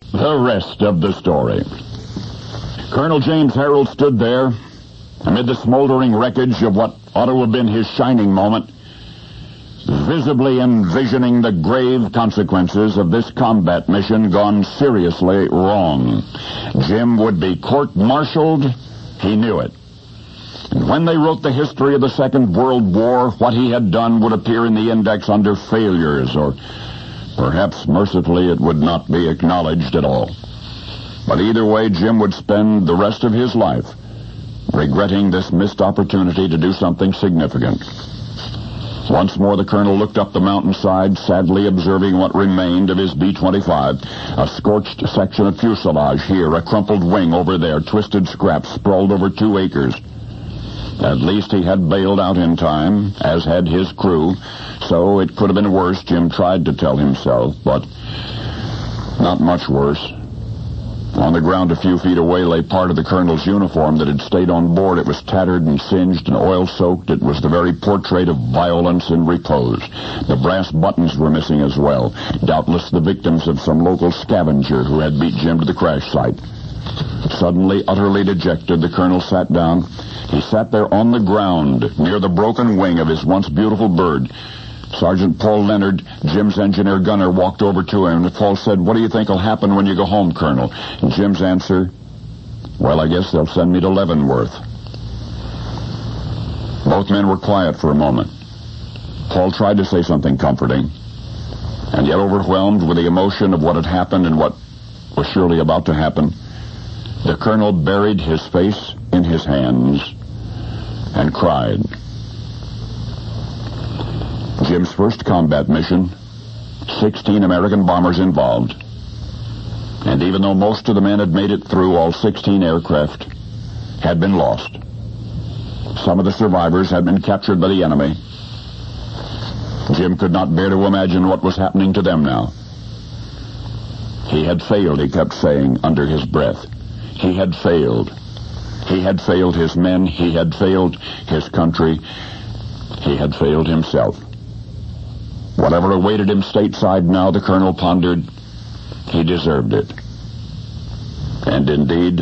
the rest of the story. Colonel James Harold stood there amid the smoldering wreckage of what ought to have been his shining moment, visibly envisioning the grave consequences of this combat mission gone seriously wrong. Jim would be court-martialed. He knew it. And when they wrote the history of the Second World War, what he had done would appear in the index under failures, or perhaps mercifully it would not be acknowledged at all. But either way, Jim would spend the rest of his life regretting this missed opportunity to do something significant. Once more the colonel looked up the mountainside, sadly observing what remained of his B-25. A scorched section of fuselage here, a crumpled wing over there, twisted scraps sprawled over 2 acres. At least he had bailed out in time, as had his crew, so it could have been worse, Jim tried to tell himself, but not much worse. On the ground a few feet away lay part of the colonel's uniform that had stayed on board. It was tattered and singed and oil-soaked. It was the very portrait of violence in repose. The brass buttons were missing as well, doubtless the victims of some local scavenger who had beat Jim to the crash site. Suddenly, utterly dejected, the colonel sat down. He sat there on the ground, near the broken wing of his once beautiful bird. Sergeant Paul Leonard, Jim's engineer gunner, walked over to him, and Paul said, "What do you think will happen when you go home, Colonel?" And Jim's answer, "Well, I guess they'll send me to Leavenworth." Both men were quiet for a moment. Paul tried to say something comforting, and yet overwhelmed with the emotion of what had happened and what was surely about to happen, the colonel buried his face in his hands and cried. Jim's first combat mission, 16 American bombers involved. And even though most of the men had made it through, all 16 aircraft had been lost. Some of the survivors had been captured by the enemy. Jim could not bear to imagine what was happening to them now. He had failed, he kept saying under his breath. He had failed. He had failed his men. He had failed his country. He had failed himself. Whatever awaited him stateside now, the colonel pondered, he deserved it. And indeed,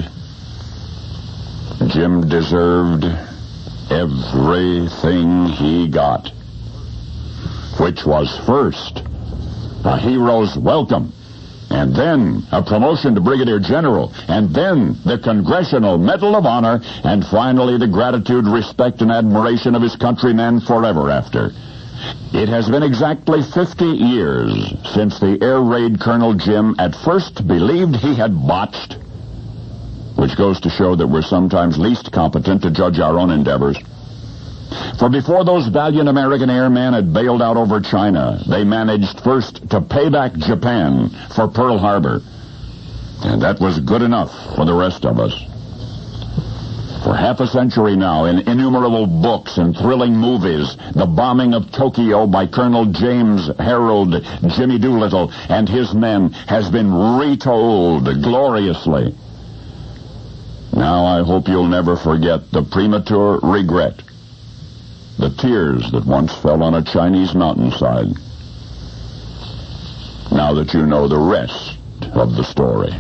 Jim deserved everything he got, which was first a hero's welcome, and then a promotion to brigadier general, and then the Congressional Medal of Honor, and finally the gratitude, respect, and admiration of his countrymen forever after. It has been exactly 50 years since the air raid Colonel Jim at first believed he had botched, which goes to show that we're sometimes least competent to judge our own endeavors. For before those valiant American airmen had bailed out over China, they managed first to pay back Japan for Pearl Harbor. And that was good enough for the rest of us. For half a century now, in innumerable books and thrilling movies, the bombing of Tokyo by Colonel James Harold Jimmy Doolittle and his men has been retold gloriously. Now I hope you'll never forget the premature regret, the tears that once fell on a Chinese mountainside, now that you know the rest of the story.